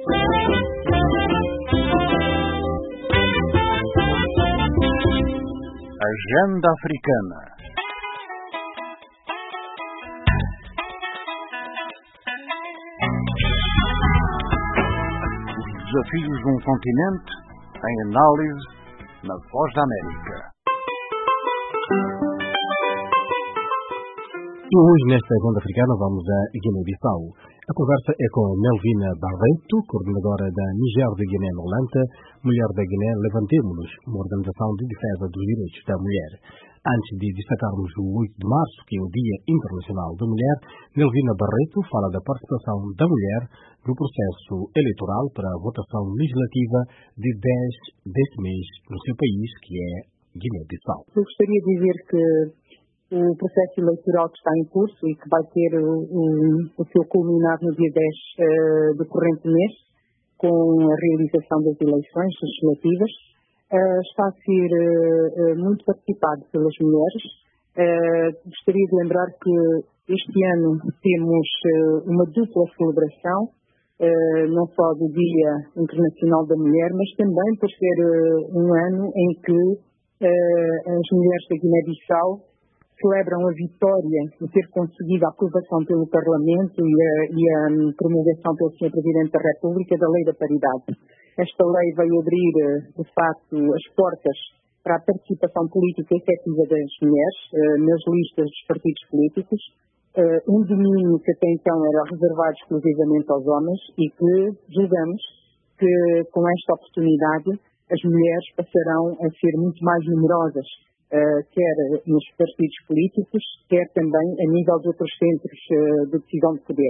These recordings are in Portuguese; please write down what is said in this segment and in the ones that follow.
Agenda Africana. Os desafios de um continente em análise na Voz da América. E hoje, nesta Agenda Africana, vamos a Guiné-Bissau. A conversa é com Melvina Barreto, coordenadora da Niger de Guiné-Nolanta, Mulher da Guiné Levantemo-nos, uma organização de defesa dos direitos da mulher. Antes de destacarmos o 8 de março, que é o Dia Internacional da Mulher, Melvina Barreto fala da participação da mulher no processo eleitoral para a votação legislativa de 10 deste mês no seu país, que é Guiné-Bissau. Eu gostaria de dizer que o processo eleitoral que está em curso e que vai ter o seu culminar no dia 10 do corrente mês, com a realização das eleições legislativas, está a ser muito participado pelas mulheres. Gostaria de lembrar que este ano temos uma dupla celebração, não só do Dia Internacional da Mulher, mas também por ser um ano em que as mulheres da Guiné-Bissau celebram a vitória de ter conseguido a aprovação pelo Parlamento e a promulgação pelo Sr. Presidente da República da Lei da Paridade. Esta lei veio abrir, de facto, as portas para a participação política efetiva das mulheres nas listas dos partidos políticos, um domínio que até então era reservado exclusivamente aos homens e que julgamos que, com esta oportunidade, as mulheres passarão a ser muito mais numerosas, quer nos partidos políticos, quer também a nível de outros centros de decisão de poder.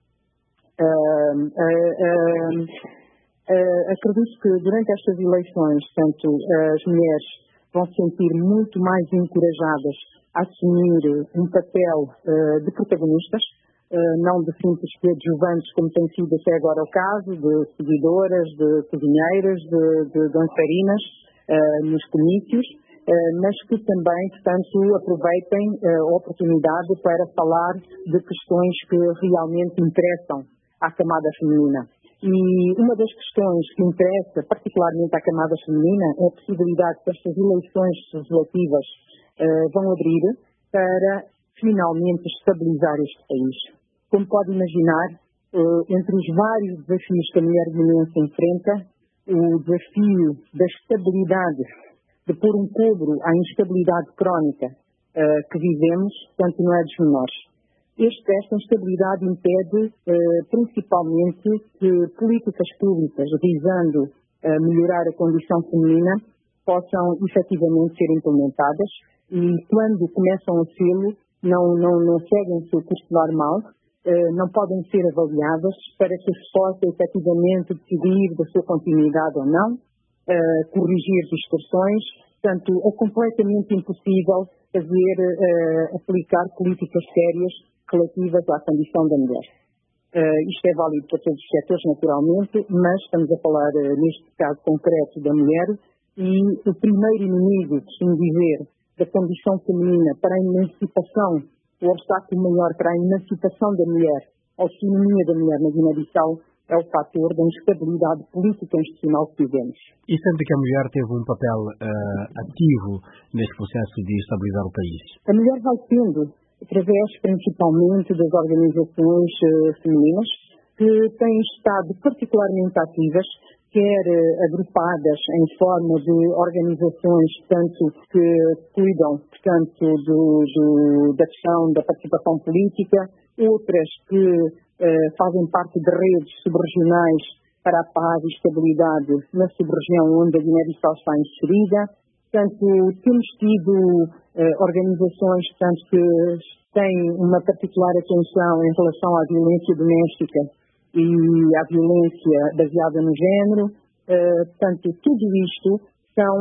Acredito que durante estas eleições, tanto as mulheres vão se sentir muito mais encorajadas a assumir um papel de protagonistas, não de simples coadjuvantes, como tem sido até agora o caso, de seguidoras, de cozinheiras, de dançarinas nos comícios, mas que também, portanto, aproveitem a oportunidade para falar de questões que realmente interessam à camada feminina. E uma das questões que interessa particularmente à camada feminina é a possibilidade que estas eleições legislativas vão abrir para finalmente estabilizar este país. Como pode imaginar, entre os vários desafios que a mulher guineense enfrenta, o desafio da estabilidade, de pôr um cobro à instabilidade crónica que vivemos, portanto, não é dos menores. Esta instabilidade impede, principalmente, que políticas públicas visando melhorar a condição feminina possam efetivamente ser implementadas e, quando começam a ser, não seguem o seu curso normal, não podem ser avaliadas para que se possa efetivamente decidir da sua continuidade ou não, corrigir distorções. Portanto, é completamente impossível aplicar políticas sérias relativas à condição da mulher. Isto é válido para todos os setores, naturalmente, mas estamos a falar, neste caso concreto, da mulher, e o primeiro inimigo, costumo dizer, da condição feminina para a emancipação, o obstáculo maior para a emancipação da mulher, a autonomia da mulher na Guiné-Bissau, é o fator da instabilidade política e institucional que vivemos. E sente que a mulher teve um papel ativo neste processo de estabilizar o país? A mulher vai tendo, através principalmente das organizações femininas, que têm estado particularmente ativas, quer agrupadas em forma de organizações tanto que cuidam, portanto, da questão da participação política, outras que fazem parte de redes subregionais para a paz e estabilidade na sub-região onde a Guiné-Bissau está inserida. Portanto, temos tido organizações, portanto, que têm uma particular atenção em relação à violência doméstica e à violência baseada no género. Portanto, tudo isto são,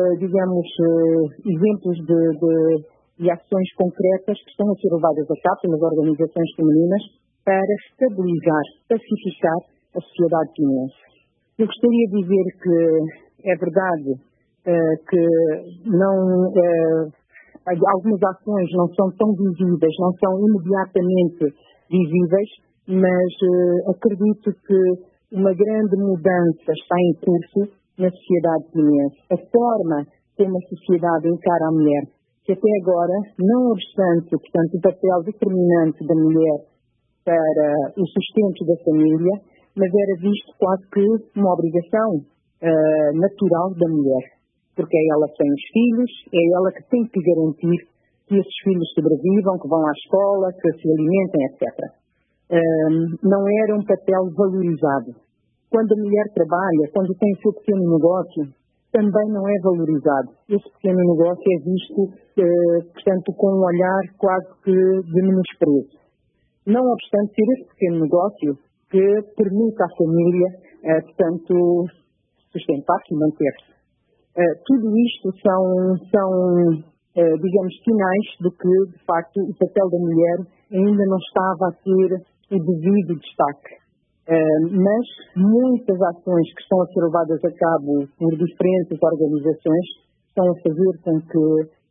exemplos de ações concretas que estão a ser levadas a cabo pelas organizações femininas para estabilizar, pacificar a sociedade guineense. Eu gostaria de dizer que é verdade que algumas ações não são tão visíveis, não são imediatamente visíveis, mas acredito que uma grande mudança está em curso na sociedade guineense. A forma como a sociedade encara a mulher, que até agora, não obstante, portanto, o papel determinante da mulher para o sustento da família, mas era visto quase que uma obrigação natural da mulher, porque é ela que tem os filhos, é ela que tem que garantir que esses filhos sobrevivam, que vão à escola, que se alimentem, etc. Não era um papel valorizado. Quando a mulher trabalha, quando tem o seu pequeno negócio, também não é valorizado. Esse pequeno negócio é visto, portanto, com um olhar quase que de menosprezo. Não obstante ser esse pequeno negócio que permite à família, portanto, sustentar-se e manter-se. Tudo isto são digamos, sinais de que, de facto, o papel da mulher ainda não estava a ter o devido destaque. Mas muitas ações que estão a ser levadas a cabo por diferentes organizações estão a fazer com que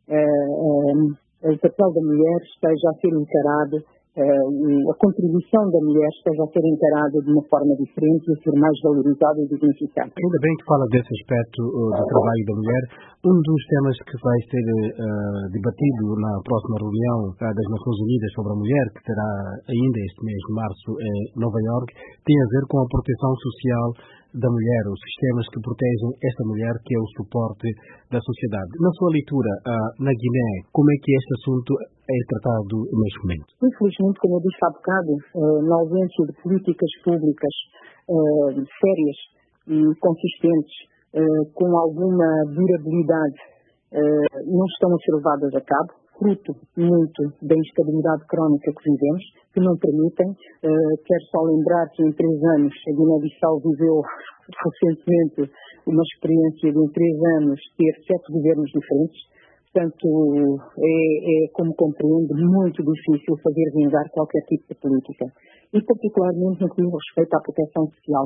o papel da mulher esteja a ser encarado, a contribuição da mulher esteja a ser encarada de uma forma diferente e a ser mais valorizada e dignificada. Ainda bem que fala desse aspecto do trabalho da mulher. Um dos temas que vai ser debatido na próxima reunião das Nações Unidas sobre a mulher, que terá ainda este mês de março em Nova Iorque, tem a ver com a proteção social da mulher, os sistemas que protegem esta mulher, que é o suporte da sociedade. Na sua leitura, na Guiné, como é que este assunto é tratado neste momento? Infelizmente, como eu disse há bocado, na ausência de políticas públicas sérias e consistentes, com alguma durabilidade, não estão a ser levadas a cabo, fruto muito da instabilidade crónica que vivemos, que não permitem. Quero só lembrar que em 3 anos a Guiné-Bissau viveu recentemente uma experiência de em 3 anos ter 7 governos diferentes. Portanto, é como compreendo, muito difícil fazer vingar qualquer tipo de política. E particularmente no que diz respeito à proteção social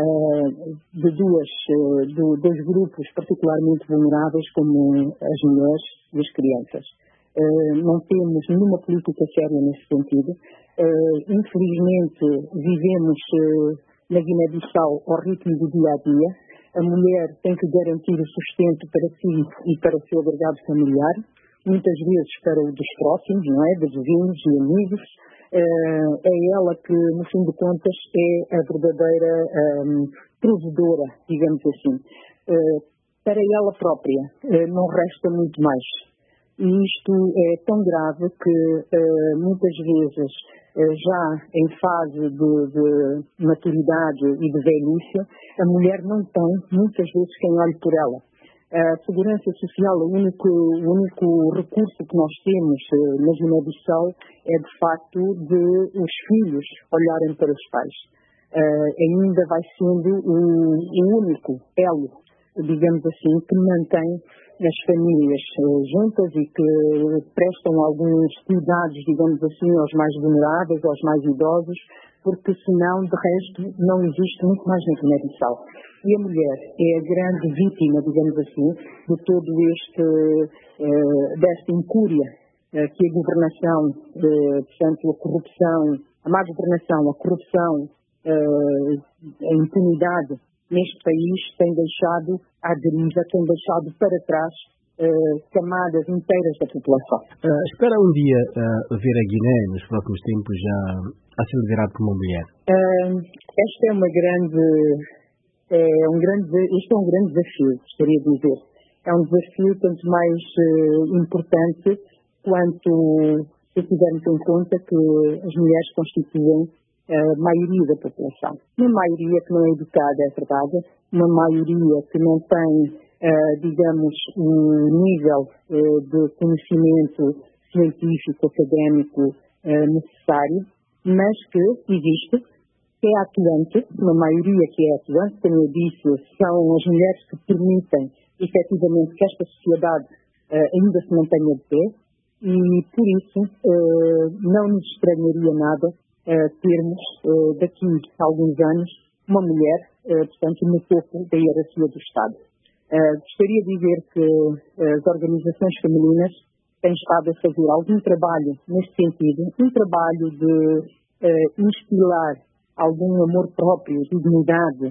de dois grupos particularmente vulneráveis, como as mulheres e as crianças. Não temos nenhuma política séria nesse sentido. Infelizmente, vivemos na Guiné-Bissau ao ritmo do dia a dia. A mulher tem que garantir o sustento para si e para o seu agregado familiar, muitas vezes para o dos próximos, não é? Dos vizinhos e amigos. É ela que, no fim de contas, é a verdadeira provedora, digamos assim. Para ela própria, não resta muito mais. E isto é tão grave que, muitas vezes, já em fase de maturidade e de velhice, a mulher não tem, muitas vezes, quem olhe por ela. A segurança social, o único recurso que nós temos na Guiné-Bissau é, de facto, de os filhos olharem para os pais. Ainda vai sendo o único elo, digamos assim, que mantém as famílias juntas e que prestam alguns cuidados, digamos assim, aos mais vulneráveis, aos mais idosos, porque senão, de resto, não existe muito mais na Guiné-Bissau. E a mulher é a grande vítima, digamos assim, de todo desta incúria que a governação, portanto, a corrupção, a má governação, a corrupção, a impunidade neste país tem deixado à deriva, tem deixado para trás camadas inteiras da população. Espera um dia ver a Guiné nos próximos tempos já a ser liderada por uma mulher? Esta é um grande desafio, gostaria de dizer. É um desafio tanto mais importante quanto se tivermos em conta que as mulheres constituem a maioria da população. Uma maioria que não é educada, é verdade, uma maioria que não tem, digamos, um nível de conhecimento científico, académico necessário, mas que existe, que é atuante, uma maioria que é atuante, como eu disse, são as mulheres que permitem efetivamente que esta sociedade ainda se mantenha de pé e, por isso, não nos estranharia nada termos, daqui a alguns anos, uma mulher, portanto, no topo da hierarquia do Estado. Gostaria de dizer que as organizações femininas têm estado a fazer algum trabalho neste sentido, um trabalho de instilar algum amor próprio, dignidade,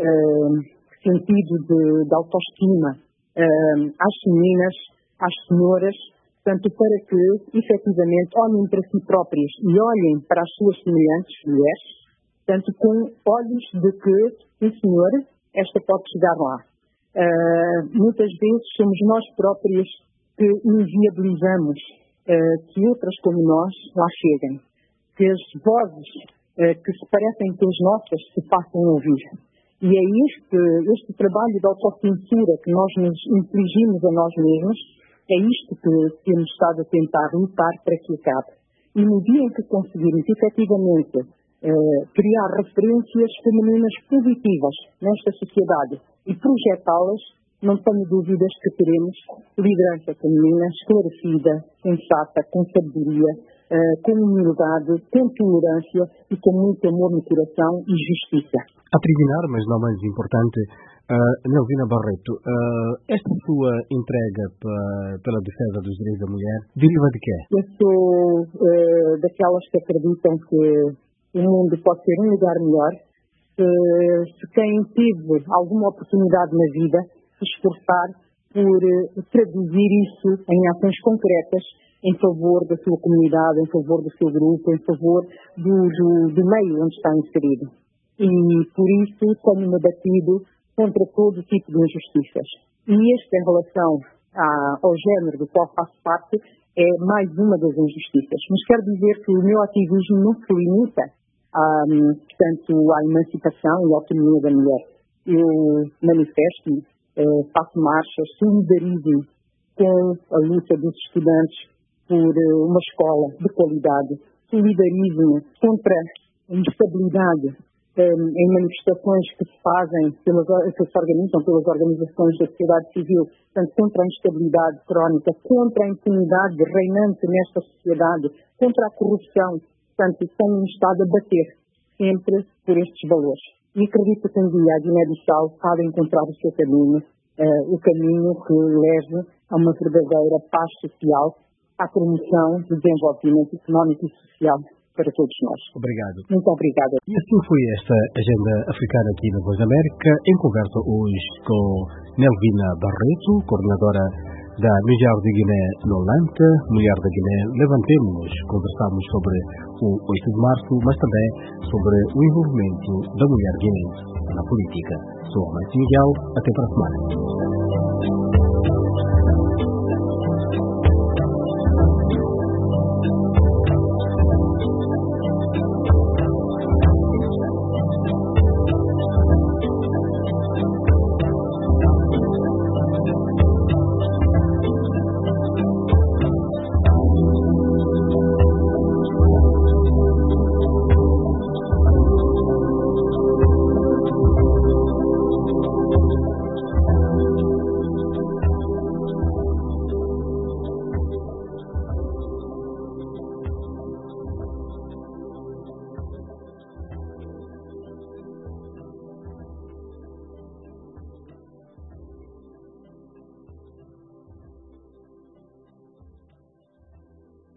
sentido de autoestima às meninas, às senhoras, tanto para que, efetivamente, olhem para si próprias e olhem para as suas semelhantes mulheres, tanto com olhos de que, sim senhor, esta pode chegar lá. Muitas vezes somos nós próprias que inviabilizamos que outras como nós lá cheguem, que as vozes que se parecem com as nossas se façam ouvir. E é este trabalho de autocensura que nós nos infligimos a nós mesmos, é isto que temos estado a tentar lutar para que acabe. E no dia em que conseguirmos efetivamente criar referências femininas positivas nesta sociedade e projetá-las, não tenho dúvidas que teremos liderança feminina esclarecida, sensata, com sabedoria, com humildade, com tolerância e com muito amor no coração e justiça. A terminar, mas não menos importante, Nelvina Barreto, esta sua entrega pela defesa dos direitos da mulher deriva de quê? Eu sou daquelas que acreditam que o mundo pode ser um lugar melhor se quem teve alguma oportunidade na vida se esforçar por traduzir isso em ações concretas em favor da sua comunidade, em favor do seu grupo, em favor do meio onde está inserido. E por isso tenho-me batido contra todo tipo de injustiças. E isto, em relação ao género do qual faço parte, é mais uma das injustiças. Mas quero dizer que o meu ativismo não se limita portanto, à emancipação e à autonomia da mulher. Eu manifesto, faço marchas, solidarizo com a luta dos estudantes por uma escola de qualidade, solidarizo-me contra a instabilidade em manifestações que se fazem, que se organizam pelas organizações da sociedade civil, portanto, contra a instabilidade crónica, contra a impunidade reinante nesta sociedade, contra a corrupção. Portanto, tenho estado a bater sempre por estes valores. E acredito que um dia a Guiné-Bissau há de encontrar o seu caminho, o caminho que leve a uma verdadeira paz social, à promoção do desenvolvimento económico e social para todos nós. Obrigado. Muito obrigada. E assim foi esta agenda africana aqui na Voz da América, em conversa hoje com Nelvina Barreto, coordenadora da Mulher de Guiné Nolante, Mulher da Guiné Levantemo-nos. Conversamos sobre o 8 de março, mas também sobre o envolvimento da mulher guinense na política. Sou Márcio Miguel, até para a semana.